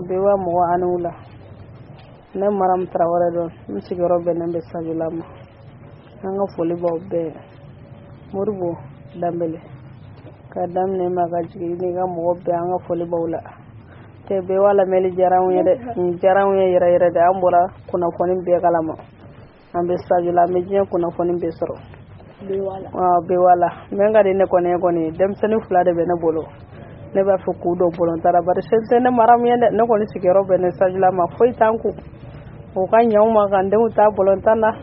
bewa mo anula ne maram Traoré don mi sigoro benen be sajulama nga foli baw be Moribo Dambele ka damne maga jigi ni ga mo be nga foli bawla te be wala meli jarawu ye yere de ambura kuna foni be galama ambe sajula me je kuna foni be soro be wala menga de ne koni dem seni fula de be ne bolo ne ba fu kudo bolo tara bar sente ne maram ye ne koni sigoro be ne sajula ma foi tanku o ka nyawma kan de uta bolo tana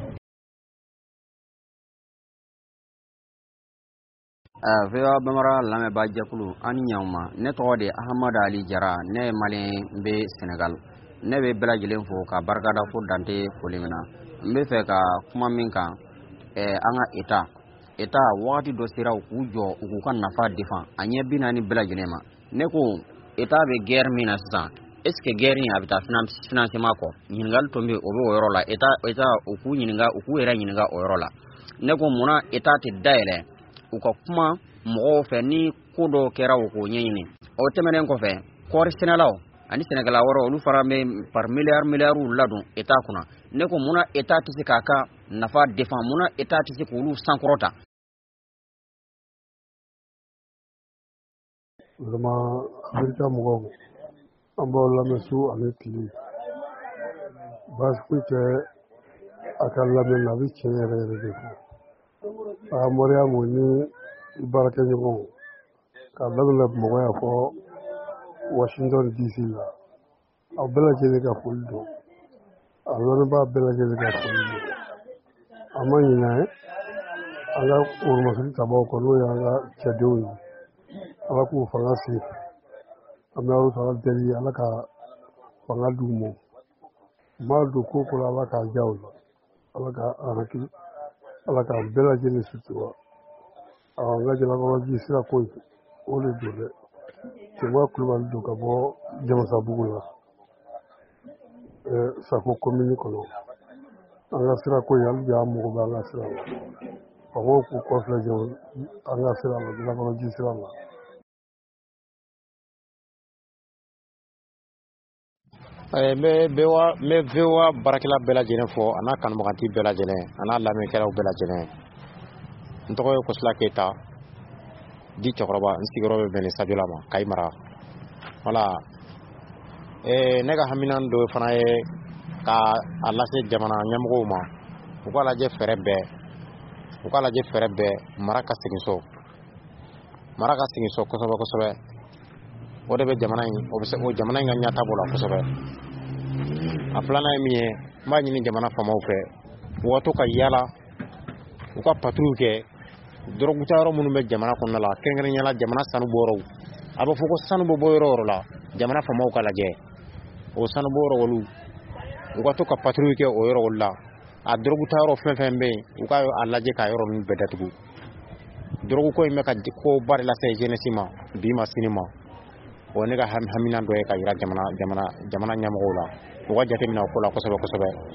Vewa Bamara Lame Bajakulu, Anyama, Netode Ahmad Ali Jara, Ne Malin Be Senegal, Neve Belagilin Foka, Bargada Food Dante Polimina, Mbefeka, Kumaminka, Anga Eta, Wati Dosira Ujo, Ukukan Nafa Defan, Anya Binani Belagilema, Neko, Eta be guerre minasa, Eske guerre habita financemako, Ningal Tombi Obo Orola, Eta Uku Yininga, Uku Era Yininga Orola, Neko Muna Eta Daele. Uka kuma mɔgɔw fɛ ni ko dɔ kɛra o ko ɲɛɲini o tɛmɛnen kɔfɛ kɔɔri sɛnɛlaw ani sɛnɛkɛla wɛrɛ olu fara bɛ par miliyariw ladon État kunna ne ko munna État tɛ se k'a ka nafa défend munna État tɛ se k'olu sankɔrɔta vraiment Amerika mɔgɔw an b'aw lamɛn su ani tile baasi foyi tɛ a ka lamɛn na a bɛ tiɲɛ yɛrɛ yɛrɛ de fɔ a Mariamu ni baarakɛɲɔgɔnw k'a daminɛ Bamakɔ yan fɔ Washington DC la aw bɛɛ lajɛlen ka foli don a lamɛnbaa bɛɛ lajɛlen ka foli don a ma ɲinɛ an ka woromasiri tabaw kɔ n'o y'an ka cɛdenw ye Ala k'u fanga se an bɛ Alahu Taala deli Ala ka fanga d'u ma maa don ko ko la Ala k'a diya u la Ala ka hakili Ala k'an bɛɛ lajɛlen sutura an ka Jalakɔrɔji sira ko o de don dɛ Cɛma Kulubali don ka bɔ Jamasabugu la Safo commune kɔnɔ an ka sira ko hali bi an mago bɛ an ka sira la faamaw k'u kɔfilɛ an ka sira la Jalakɔrɔji sira la. Me vewa barakila bɛɛ lajɛlen fɔ a n'a kanubagati bɛɛ lajɛlen a n'a lamɛnkɛlaw bɛɛ lajɛlen n tɔgɔ ye Kosila Keyita di cɛkɔrɔba n sigiyɔrɔ bɛ bɛn Sajula ma Kayi mara voilà ne ka hamina dɔ fana ye ka a lase jamana ɲɛmɔgɔw ma u k'a lajɛ fɛrɛ bɛɛ mara ka segin so kosɛbɛ o de bɛ jamana in o jamana in ka ɲɛtaabolo la kosɛbɛ a filanan ye min ye n b'a ɲini jamana faamaw fɛ u ka to ka yala u ka patrouille kɛ dɔrɔguta yɔrɔ minnu bɛ jamana kɔnɔna la kɛrɛnkɛrɛnnenya jamana sanu bɔyɔrɔw a bɛ fɔ ko sanu bɛ bɔ yɔrɔ o yɔrɔ la jamana faamaw ka lajɛ o sanu bɔ yɔrɔ olu u ka to ka patrouille kɛ o yɔrɔ olu la a dɔrɔguta yɔrɔ fɛn bɛ yen u ka a lajɛ k'a yɔrɔ ninnu bɛɛ datugu dɔrɔgu ko in bɛ ka ko ba de lase jeunesse ma bi ma sini ma o ne ka hamina dɔ ye ka yira jamana ɲɛmɔgɔw la u ka jateminɛ o ko la kosɛbɛ